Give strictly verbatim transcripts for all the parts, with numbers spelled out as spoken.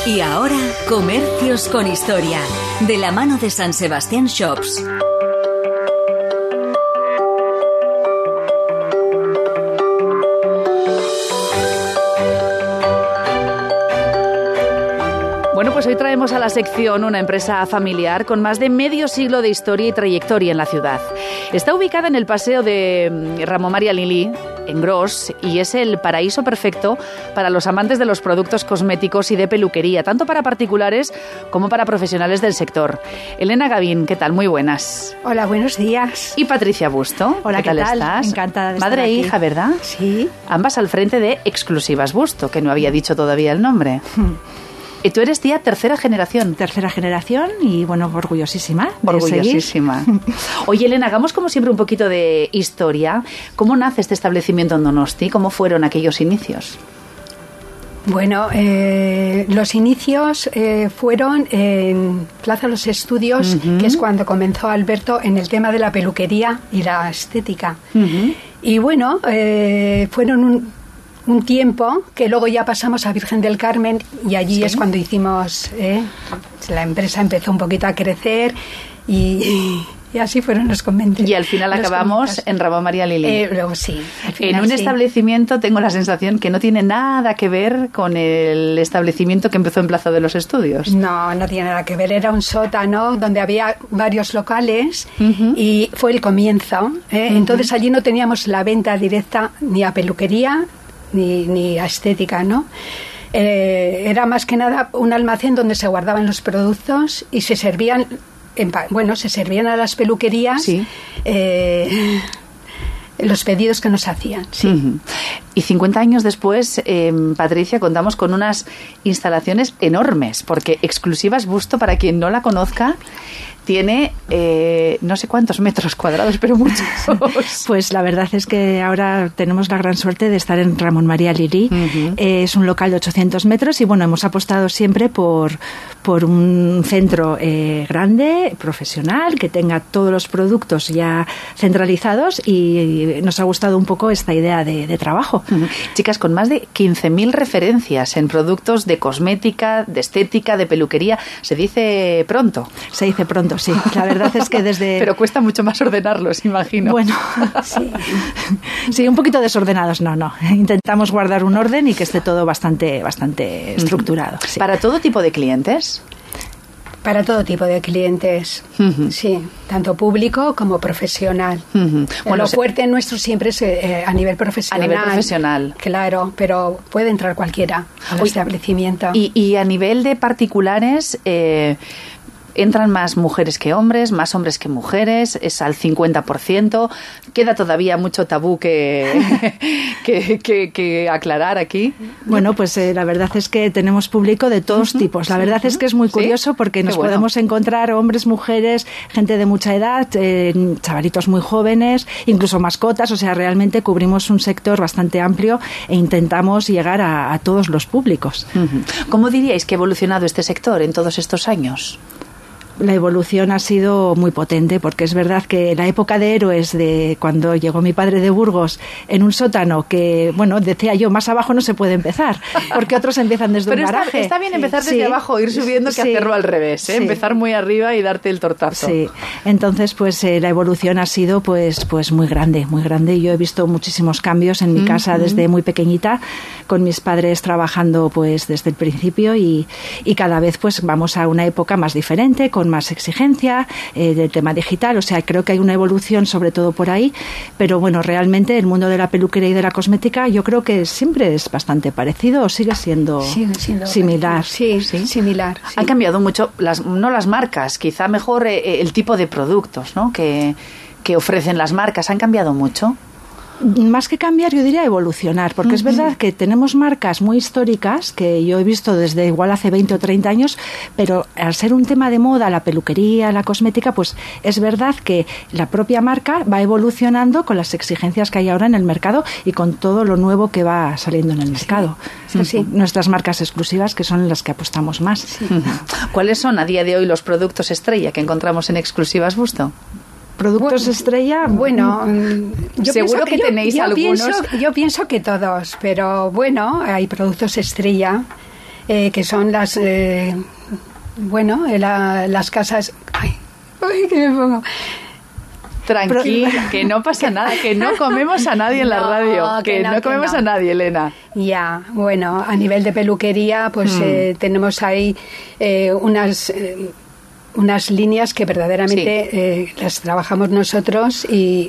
Y ahora, Comercios con Historia, de la mano de San Sebastián Shops. Bueno, pues hoy traemos a la sección una empresa familiar con más de medio siglo de historia y trayectoria en la ciudad. Está ubicada en el paseo de Ramón María Lili, en Gros, y es el paraíso perfecto para los amantes de los productos cosméticos y de peluquería, tanto para particulares como para profesionales del sector. Elena Gavín, ¿qué tal? Muy buenas. Hola, buenos días. Y Patricia Busto. Hola, ¿qué tal, ¿qué tal? estás? Encantada de Madre estar e aquí. hija, ¿verdad? Sí. Ambas al frente de Exclusivas Busto, que no había dicho todavía el nombre. Y tú eres tía tercera generación. Tercera generación y, bueno, orgullosísima. de Orgullosísima. seguir. Oye, Elena, hagamos como siempre un poquito de historia. ¿Cómo nace este establecimiento en Donosti? ¿Cómo fueron aquellos inicios? Bueno, eh, los inicios eh, fueron en Plaza Los Estudios, Uh-huh. que es cuando comenzó Alberto en el tema de la peluquería y la estética. Uh-huh. Y bueno, eh, fueron un, un tiempo que luego ya pasamos a Virgen del Carmen y allí ¿Sí? es cuando hicimos, eh, la empresa empezó un poquito a crecer y, y así fueron los conventos. Y al final acabamos en Ramón María Lili. Eh, luego sí. al final En un sí. establecimiento tengo la sensación que no tiene nada que ver con el establecimiento que empezó en Plaza de los Estudios. No, no tiene nada que ver. Era un sótano donde había varios locales Uh-huh. y fue el comienzo. ¿eh? Uh-huh. Entonces allí no teníamos la venta directa ni a peluquería ni, ni a estética, ¿no? Eh, era más que nada un almacén donde se guardaban los productos y se servían, en, pa- bueno, se servían a las peluquerías. Sí. eh, los pedidos que nos hacían. Sí. Uh-huh. Y cincuenta años después, eh, Patricia, contamos con unas instalaciones enormes, porque Exclusivas Busto, para quien no la conozca, tiene eh, no sé cuántos metros cuadrados, pero muchos. Pues la verdad es que ahora tenemos la gran suerte de estar en Ramón María Lili. Uh-huh. Eh, es un local de ochocientos metros y bueno, hemos apostado siempre por, por un centro eh, grande, profesional, que tenga todos los productos ya centralizados y nos ha gustado un poco esta idea de, de trabajo. Uh-huh. Chicas, con más de quince mil referencias en productos de cosmética, de estética, de peluquería, se dice pronto. Se dice pronto, sí. La verdad es que desde... Pero cuesta mucho más ordenarlos, imagino. Bueno, sí. Sí, un poquito desordenados, no, no. Intentamos guardar un orden y que esté todo bastante, bastante estructurado. Sí. ¿Para todo tipo de clientes? Para todo tipo de clientes, Uh-huh. sí, tanto público como profesional. Uh-huh. Bueno, Lo se- fuerte nuestro siempre es eh, a nivel profesional. A nivel profesional. Claro, pero puede entrar cualquiera al Oye, establecimiento. Y, y a nivel de particulares, eh, ¿entran más mujeres que hombres, más hombres que mujeres? ¿Es al cincuenta por ciento? ¿Queda todavía mucho tabú que, que, que, que aclarar aquí? Bueno, pues eh, la verdad es que tenemos público de todos Uh-huh. tipos. La verdad es que es muy ¿Sí? curioso porque Qué nos bueno. podemos encontrar hombres, mujeres, gente de mucha edad, eh, chavalitos muy jóvenes, incluso mascotas. O sea, realmente cubrimos un sector bastante amplio e intentamos llegar a, a todos los públicos. Uh-huh. ¿Cómo diríais que ha evolucionado este sector en todos estos años? La evolución ha sido muy potente porque es verdad que la época de héroes de cuando llegó mi padre de Burgos en un sótano que, bueno, decía yo, más abajo no se puede empezar porque otros empiezan desde Pero un está, garaje. está bien empezar Sí. desde abajo, ir subiendo, que Sí. hacerlo al revés, ¿eh? Sí. Empezar muy arriba y darte el tortazo. Sí, entonces pues eh, la evolución ha sido pues pues muy grande, muy grande. Yo he visto muchísimos cambios en mi Mm, casa mm. desde muy pequeñita, con mis padres trabajando pues desde el principio y, y cada vez pues vamos a una época más diferente, con más exigencia eh, del tema digital. O sea, creo que hay una evolución sobre todo por ahí, pero bueno, realmente el mundo de la peluquería y de la cosmética yo creo que siempre es bastante parecido o sigue siendo, Sigue siendo similar. Sí, Sí. similar. sí. Han cambiado mucho, las, no las marcas, quizá mejor eh, el tipo de productos, ¿no? que, que ofrecen las marcas. ¿Han cambiado mucho? Más que cambiar, yo diría evolucionar, porque Uh-huh. es verdad que tenemos marcas muy históricas que yo he visto desde igual hace veinte o treinta años, pero al ser un tema de moda, la peluquería, la cosmética, pues es verdad que la propia marca va evolucionando con las exigencias que hay ahora en el mercado y con todo lo nuevo que va saliendo en el mercado. sí, sí. Nuestras marcas exclusivas, que son las que apostamos más. Uh-huh. ¿Cuáles son a día de hoy los productos estrella que encontramos en Exclusivas Busto? Productos Bueno, estrella. Bueno, mm, yo Seguro pienso que yo- tenéis yo algunos. Pienso, yo pienso que todos, pero bueno, hay productos estrella. eh, que son las, eh, bueno, eh, la, las casas... Ay, ay, que me pongo... Tranquila, que no pasa nada, que no comemos a nadie en la no, radio, que, que no, no comemos que no. a nadie, Elena. Ya, bueno, a nivel de peluquería, pues mm. eh, tenemos ahí eh, unas... Eh, unas líneas que verdaderamente sí. eh, las trabajamos nosotros y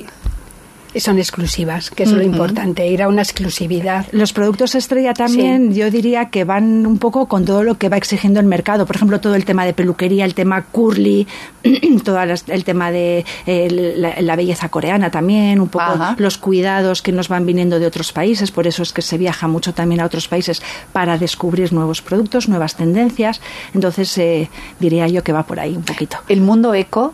son exclusivas, que es uh-huh. lo importante, ir a una exclusividad. Los productos estrella también, sí. yo diría que van un poco con todo lo que va exigiendo el mercado. Por ejemplo, todo el tema de peluquería, el tema curly, todo el tema de eh, la, la belleza coreana también, un poco Ajá. los cuidados que nos van viniendo de otros países. Por eso es que se viaja mucho también a otros países para descubrir nuevos productos, nuevas tendencias. Entonces, eh, diría yo que va por ahí un poquito. El mundo eco.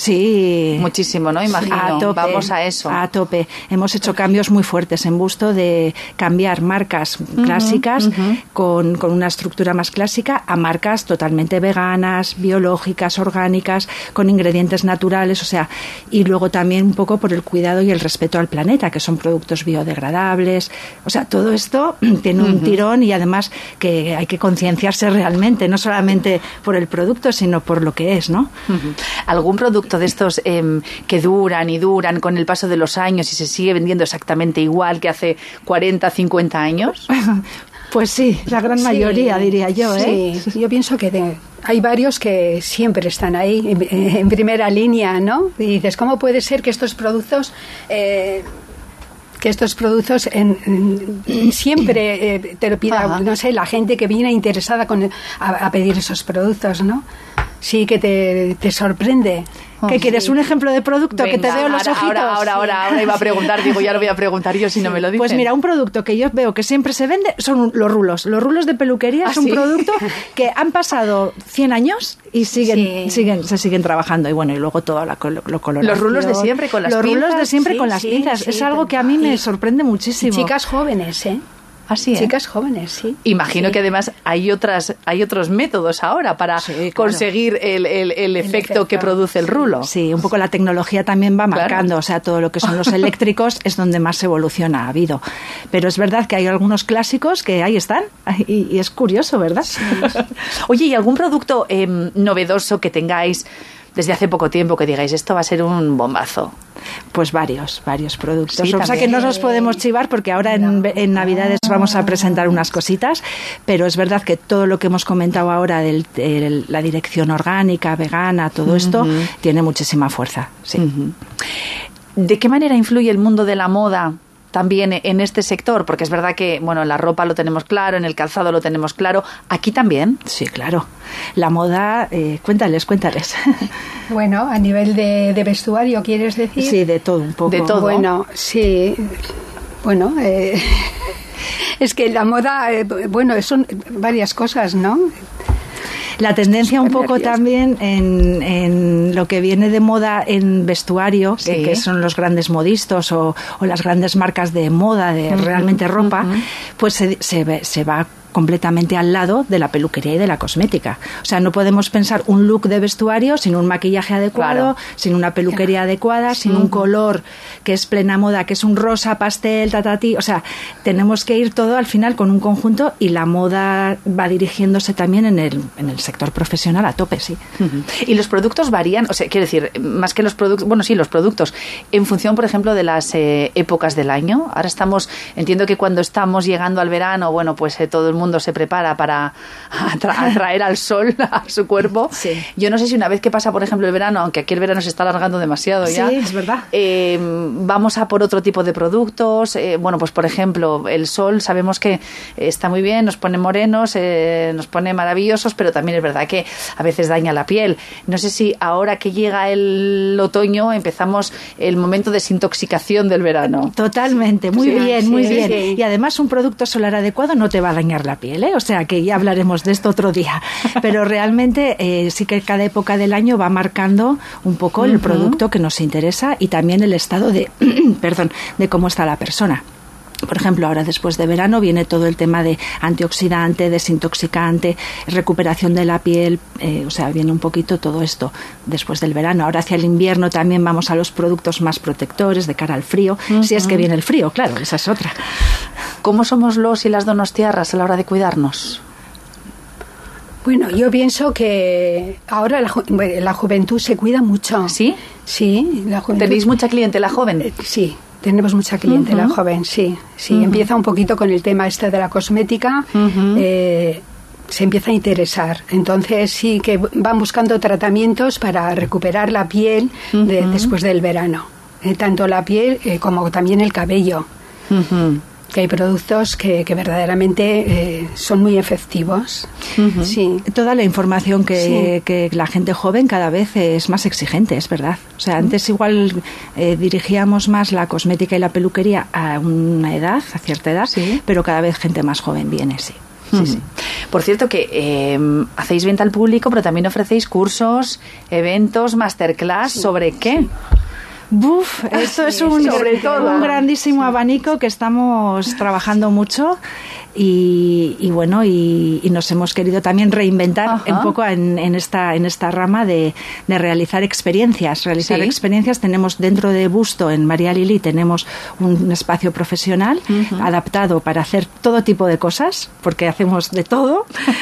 Sí. Muchísimo, ¿no? Imagino. A tope, Vamos a eso. A tope. Hemos hecho cambios muy fuertes en Busto de cambiar marcas uh-huh, clásicas uh-huh. con, con una estructura más clásica a marcas totalmente veganas, biológicas, orgánicas, con ingredientes naturales, o sea, y luego también un poco por el cuidado y el respeto al planeta, que son productos biodegradables. O sea, todo esto tiene un uh-huh. tirón y además que hay que concienciarse realmente, no solamente por el producto, sino por lo que es, ¿no? Uh-huh. ¿Algún producto de estos eh, que duran y duran con el paso de los años y se sigue vendiendo exactamente igual que hace cuarenta, cincuenta años? Pues sí, la gran mayoría, sí, diría yo. ¿eh? Sí, yo pienso que de, hay varios que siempre están ahí en, en primera línea, ¿no? Y dices, ¿cómo puede ser que estos productos... Eh, que estos productos en, en, siempre eh, te lo pida, Ajá. no sé, la gente que viene interesada con, a, a pedir esos productos, ¿no? Sí, que te, te sorprende. ¿Qué sí. quieres? ¿Un ejemplo de producto? Venga, que te veo los ahora, ojitos. Ahora, ahora, ahora, ahora iba a preguntar, digo, ya lo voy a preguntar yo si no me lo dicen. Pues mira, un producto que yo veo que siempre se vende son los rulos. Los rulos de peluquería ¿Ah, es un sí? producto que han pasado cien años y siguen, sí. siguen, se siguen trabajando. Y bueno, y luego todo la, lo, lo coloración. Los rulos de siempre con las los pinzas. Los rulos de siempre sí, con las sí, pinzas. Sí, es algo que a mí me sorprende muchísimo. Y chicas jóvenes, ¿eh? Así es. Chicas jóvenes, sí. Imagino sí. que además hay otras hay otros métodos ahora para sí, claro. conseguir el, el, el, efecto el efecto que produce el rulo. Sí, un poco la tecnología también va marcando, claro. o sea, todo lo que son los eléctricos es donde más evolución ha habido. Pero es verdad que hay algunos clásicos que ahí están y, y es curioso, ¿verdad? Sí. Oye, ¿y algún producto eh, novedoso que tengáis desde hace poco tiempo que digáis, esto va a ser un bombazo? Pues varios, varios productos. Sí, o sea que no nos podemos chivar porque ahora en, no. en Navidades vamos a presentar unas cositas, pero es verdad que todo lo que hemos comentado ahora de la dirección orgánica, vegana, todo esto, uh-huh. tiene muchísima fuerza. Sí. Uh-huh. ¿De qué manera influye el mundo de la moda también en este sector? Porque es verdad que, bueno, en la ropa lo tenemos claro, en el calzado lo tenemos claro. ¿Aquí también? Sí, claro. La moda, eh, cuéntales, cuéntales. Bueno, a nivel de, de vestuario, ¿quieres decir? Sí, de todo un poco. De todo. Bueno, sí. Bueno, eh, es que la moda, eh, bueno, son varias cosas, ¿no? La tendencia un poco también en, en lo que viene de moda en vestuario, sí. que, que son los grandes modistas o, o las grandes marcas de moda, de uh-huh, realmente ropa, uh-huh. pues se, se, se va completamente al lado de la peluquería y de la cosmética. O sea, no podemos pensar un look de vestuario sin un maquillaje adecuado, claro. sin una peluquería claro. adecuada, sin uh-huh. un color que es plena moda, que es un rosa, pastel, tatati. O sea, tenemos que ir todo al final con un conjunto y la moda va dirigiéndose también en el, en el sector profesional a tope, sí. Uh-huh. Y los productos varían, o sea, quiero decir, más que los productos, bueno, sí, los productos, en función, por ejemplo, de las eh, épocas del año. Ahora estamos, entiendo que cuando estamos llegando al verano, bueno, pues eh, todo el mundo se prepara para atra- atraer al sol a su cuerpo. Sí. Yo no sé si una vez que pasa, por ejemplo, el verano, aunque aquí el verano se está alargando demasiado ya. Sí, es verdad. Eh, vamos a por otro tipo de productos. Eh, bueno, pues por ejemplo, el sol sabemos que está muy bien, nos pone morenos, eh, nos pone maravillosos, pero también es verdad que a veces daña la piel. No sé si ahora que llega el otoño empezamos el momento de desintoxicación del verano. Totalmente, muy sí, bien, sí, muy sí, bien. Sí. Y además un producto solar adecuado no te va a dañar la piel, ¿eh? O sea que ya hablaremos de esto otro día. Pero realmente eh, sí que cada época del año va marcando un poco el uh-huh. producto que nos interesa y también el estado de, perdón, de cómo está la persona. Por ejemplo, ahora después de verano viene todo el tema de antioxidante, desintoxicante, recuperación de la piel, eh, o sea, viene un poquito todo esto después del verano. Ahora hacia el invierno también vamos a los productos más protectores de cara al frío, uh-huh. si es que viene el frío, claro, esa es otra. ¿Cómo somos los y las donostiarras a la hora de cuidarnos? Bueno, yo pienso que ahora la, ju la juventud se cuida mucho. ¿Sí? Sí. La juventud... ¿Tenéis mucha clientela joven? Eh, sí. Tenemos mucha clientela uh-huh. joven, sí. sí. Uh-huh. Empieza un poquito con el tema este de la cosmética, uh-huh. eh, se empieza a interesar. Entonces sí que van buscando tratamientos para recuperar la piel uh-huh. de, después del verano. Eh, tanto la piel eh, como también el cabello. Uh-huh. Que hay productos que, que verdaderamente eh, son muy efectivos. Uh-huh. Sí. Toda la información que, sí. que la gente joven cada vez es más exigente, es verdad. O sea, antes igual eh, dirigíamos más la cosmética y la peluquería a una edad, a cierta edad, sí. pero cada vez gente más joven viene, sí. Sí, sí. Por cierto que eh, hacéis venta al público, pero también ofrecéis cursos, eventos, masterclass, sí. ¿sobre qué? Sí. Buf, esto sí, es un, sobre todo, un grandísimo sí. abanico que estamos trabajando mucho y, y bueno, y, y nos hemos querido también reinventar Ajá. un poco en, en esta en esta rama de, de realizar experiencias. Realizar sí. experiencias. Tenemos dentro de Busto, en María Lili, tenemos un espacio profesional uh-huh. adaptado para hacer todo tipo de cosas, porque hacemos de todo.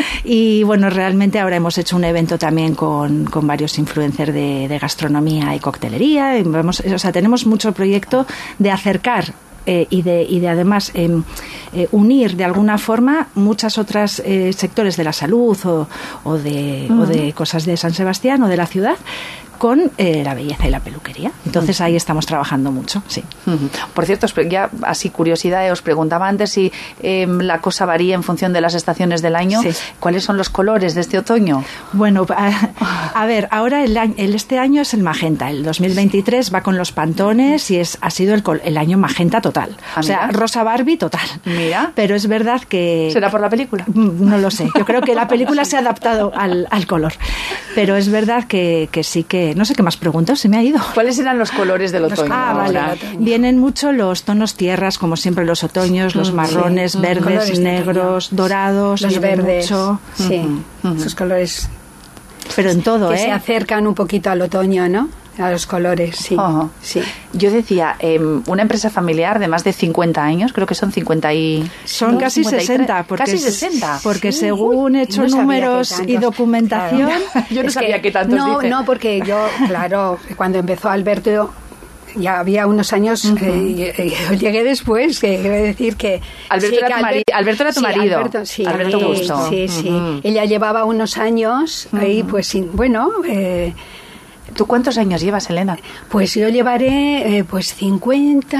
Y bueno, realmente ahora hemos hecho un evento también con, con varios influencers de, de gastronomía y coctelería. Y vamos, o sea, tenemos mucho proyecto de acercar Eh, y, de, y de además eh, eh, unir de alguna forma muchas otras eh, sectores de la salud o, o, de, uh-huh. o de cosas de San Sebastián o de la ciudad con eh, la belleza y la peluquería. Entonces uh-huh. ahí estamos trabajando mucho, sí. Uh-huh. Por cierto, ya así curiosidad, os preguntaba antes si eh, la cosa varía en función de las estaciones del año. Sí. ¿Cuáles son los colores de este otoño? Bueno, a, a ver, ahora el, el este año es el magenta, el dos mil veintitrés va con los pantones y es ha sido el, el año magenta total. Ah, o sea, rosa Barbie total. Mira. Pero es verdad que... ¿Será por la película? No lo sé. Yo creo que la película se ha adaptado al, al color. Pero es verdad que, que sí que... No sé qué más preguntas, se me ha ido. ¿Cuáles eran los colores del otoño? Ah, vale. Vienen mucho los tonos tierras, como siempre los otoños, los marrones, sí. verdes, negros, dorados. Los verdes. Mucho. Sí, uh-huh. esos colores... Pero en todo, que ¿eh? se acercan un poquito al otoño, ¿no? A los colores, sí. Uh-huh. sí. Yo decía, eh, una empresa familiar de más de cincuenta años, creo que son cincuenta y... Son no, casi cincuenta y tres, sesenta. Porque casi sesenta. Porque sí. según he hecho no números y documentación... Claro. Yo no es sabía que, que tantos no, dicen. No, porque yo, claro, cuando empezó Alberto... Ya había unos años, uh-huh. eh, yo llegué después, que quiero decir que... Alberto, sí, era, que tu Albert, Alberto era tu sí, marido. Alberto, sí, Alberto Busto. Sí, sí. Uh-huh. Ella llevaba unos años uh-huh. ahí, pues, sin, bueno... Eh, ¿Tú cuántos años llevas, Elena? Pues yo llevaré, eh, pues, cincuenta...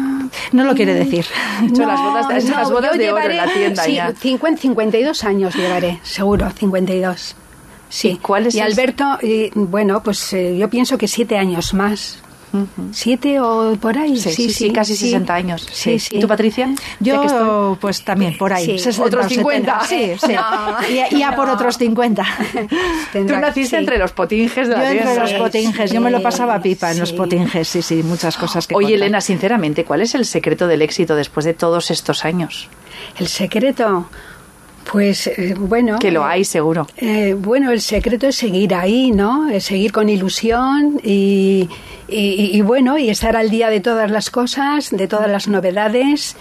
No lo quiere decir. No, las bodas, no, las bodas de llevaré, oro en la tienda sí, ya. cincuenta, cincuenta y dos años llevaré, seguro, cincuenta y dos. Sí. ¿Y cuál es Y el... Alberto, y, bueno, pues eh, yo pienso que siete años más. Uh-huh. ¿Siete o por ahí? Sí, sí, sí, sí casi sí. sesenta años. Sí, sí. ¿Y tú, Patricia? Yo, estoy... pues también, por ahí. Sí. sesenta, otros cincuenta. Sí, sí. No. Y, y a por no. otros cincuenta. Tú naciste sí. entre los potinges de la Yo tienda. entre los potinges. Sí. Yo me lo pasaba pipa sí. en los potinges. Sí, sí, muchas cosas que Oye, contar. Elena, sinceramente, ¿cuál es el secreto del éxito después de todos estos años? El secreto... Pues eh, bueno... Que lo hay, seguro. Eh, bueno, el secreto es seguir ahí, ¿no? Es seguir con ilusión y, y, y bueno, y estar al día de todas las cosas, de todas las novedades.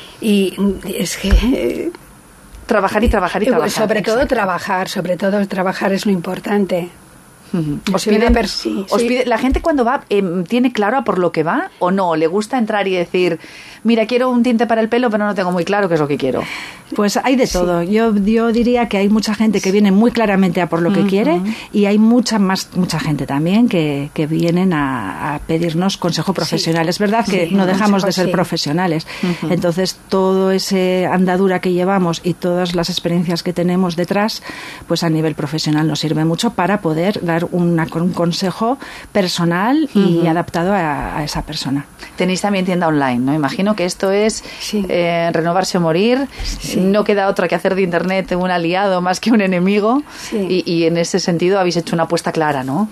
Y es que... Eh, trabajar y trabajar y trabajar. Sobre exacto. todo trabajar, sobre todo trabajar es lo importante. Uh-huh. ¿Os piden, per- sí, os pide, ¿La gente cuando va eh, tiene claro a por lo que va o no? ¿Le gusta entrar y decir, mira, quiero un tinte para el pelo, pero no tengo muy claro qué es lo que quiero? Pues hay de todo. Sí. Yo, yo diría que hay mucha gente que viene muy claramente a por lo que uh-huh. quiere y hay mucha más mucha gente también que, que vienen a, a pedirnos consejo profesional. Sí. Es verdad que sí, no dejamos consejo, de ser sí. profesionales. Uh-huh. Entonces, todo ese andadura que llevamos y todas las experiencias que tenemos detrás, pues a nivel profesional nos sirve mucho para poder dar Una, un consejo personal y uh-huh. adaptado a, a esa persona. Tenéis también tienda online, ¿no? Imagino que esto es sí. eh, renovarse o morir. Sí. No queda otra que hacer de Internet un aliado más que un enemigo. Sí. Y, y en ese sentido habéis hecho una apuesta clara, ¿no?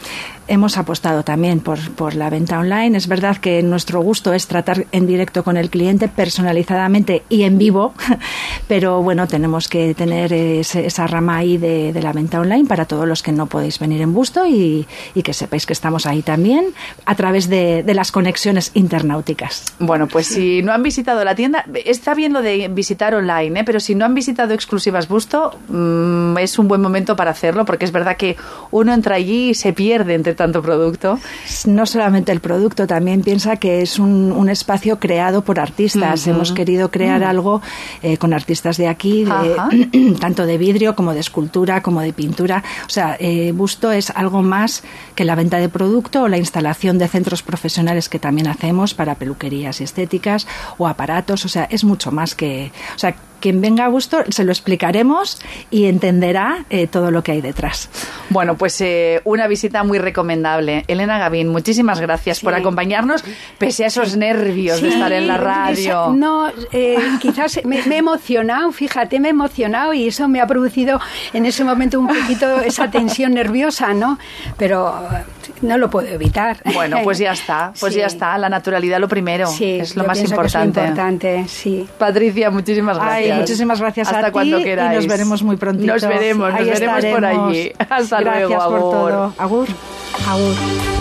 hemos apostado también por, por la venta online. Es verdad que nuestro gusto es tratar en directo con el cliente, personalizadamente y en vivo, pero bueno, tenemos que tener ese, esa rama ahí de, de la venta online para todos los que no podéis venir en Busto y, y que sepáis que estamos ahí también a través de, de las conexiones internáuticas. Bueno, pues si no han visitado la tienda, está bien lo de visitar online, ¿eh? Pero si no han visitado Exclusivas Busto, mmm, es un buen momento para hacerlo, porque es verdad que uno entra allí y se pierde entre tanto producto. No solamente el producto, también piensa que es un, un espacio creado por artistas. Uh-huh. Hemos querido crear uh-huh. algo eh, con artistas de aquí, de, tanto de vidrio como de escultura, como de pintura. O sea, eh, Busto es algo más que la venta de producto o la instalación de centros profesionales que también hacemos para peluquerías y estéticas o aparatos. O sea, es mucho más que... O sea, quien venga a Busto se lo explicaremos y entenderá eh, todo lo que hay detrás. Bueno, pues eh, una visita muy recomendable. Elena Gavín, muchísimas gracias sí. por acompañarnos, pese a esos nervios sí. de estar en la radio. No, eh, quizás me, me he emocionado, fíjate, me he emocionado y eso me ha producido en ese momento un poquito esa tensión nerviosa, ¿no? Pero no lo puedo evitar. Bueno, pues ya está, pues sí. ya está. La naturalidad lo primero, sí, es lo más importante. Que es lo importante, sí. Patricia, muchísimas gracias. Ay, muchísimas gracias Hasta a ti cuando queráis. Y nos veremos muy prontito. Nos veremos, nos Ahí veremos estaremos. por allí. Hasta gracias luego, por agur. todo. Agur. Agur.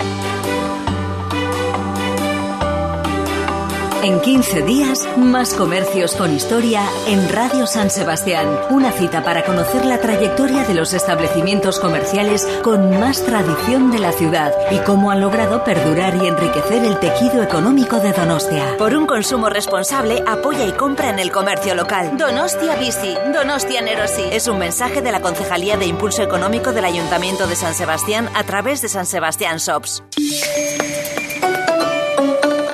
En quince días, más comercios con historia en Radio San Sebastián. Una cita para conocer la trayectoria de los establecimientos comerciales con más tradición de la ciudad y cómo han logrado perdurar y enriquecer el tejido económico de Donostia. Por un consumo responsable, apoya y compra en el comercio local. Donostia Bici, Donostia Nerosi. Es un mensaje de la Concejalía de Impulso Económico del Ayuntamiento de San Sebastián a través de San Sebastián Shops.